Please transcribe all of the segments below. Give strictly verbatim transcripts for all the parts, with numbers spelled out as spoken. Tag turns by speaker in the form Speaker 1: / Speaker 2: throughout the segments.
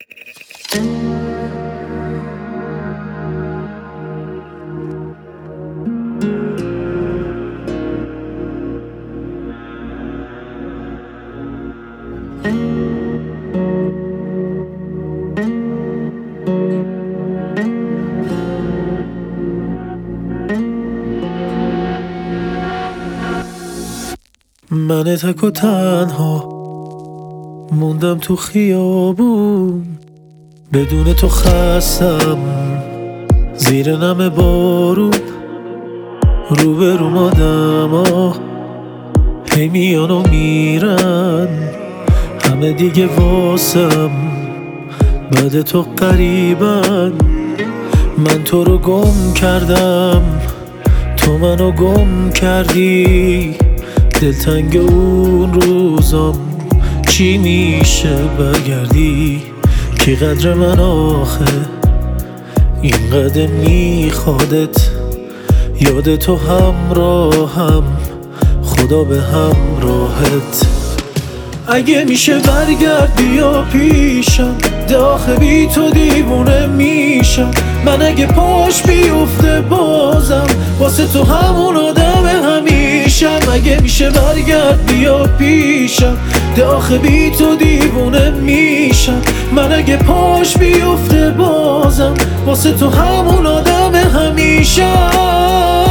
Speaker 1: من تک و تنها موندم تو خیابون، بدون تو خستم زیر نم بارون. روبروم آدما هی میان و میرن، همه دیگه واسم بعد تو قریبن. من تو رو گم کردم، تو منو گم کردی. دلتنگ اون روزم چی میشه برگردی؟ کی قدر من آخه اینقدر میخوادت؟ یاد تو همراهم، خدا به همراهت. اگه میشه برگرد بیا پیشم، داخل بی تو دیوونه میشم. من اگه پاش بیفته بازم واسه تو همون آدم همیشم. اگه میشه برگرد بیا پیشم، داخل بی تو دیوونه میشم. من اگه پاش بیفته بازم واسه تو همون آدم همیشم.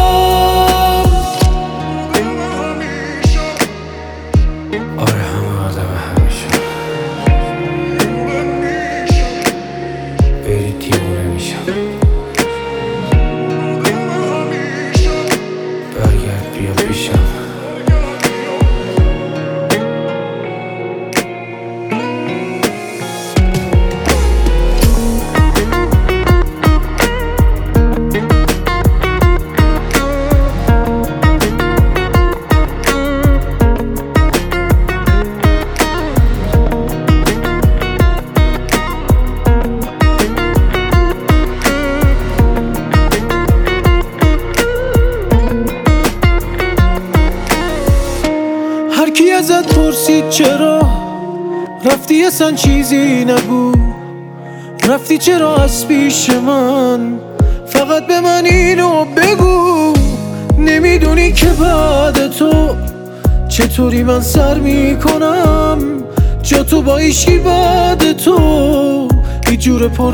Speaker 1: هر کی ازت پرسید چرا رفتی اصلا چیزی نگو. رفتی چرا از پیش من؟ فقط به من اینو بگو. نمیدونی که بعد تو چطوری من سر میکنم؟ جا تو با ایشی بعد تو هیچ جور پر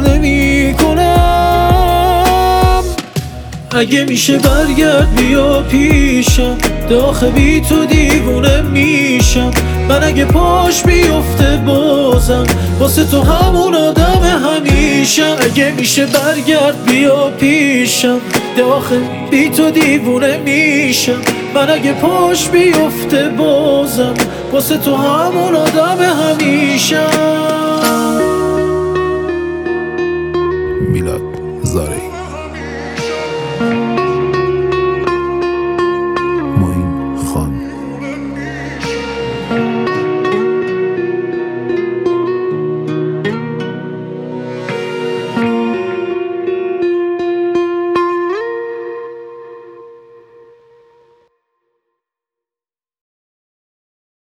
Speaker 1: نمیکنم. اگه میشه برگرد بیا پیشم، داخل بی تو دیوونه میشم. من اگه پاش بیفته بازم واسه تو همون آدم همیشم. اگه میشه برگرد بیا پیشم، داخل بی تو دیوونه میشم. من اگه پاش بیفته بازم واسه تو همون آدم همیشم.
Speaker 2: میلاد زارعی.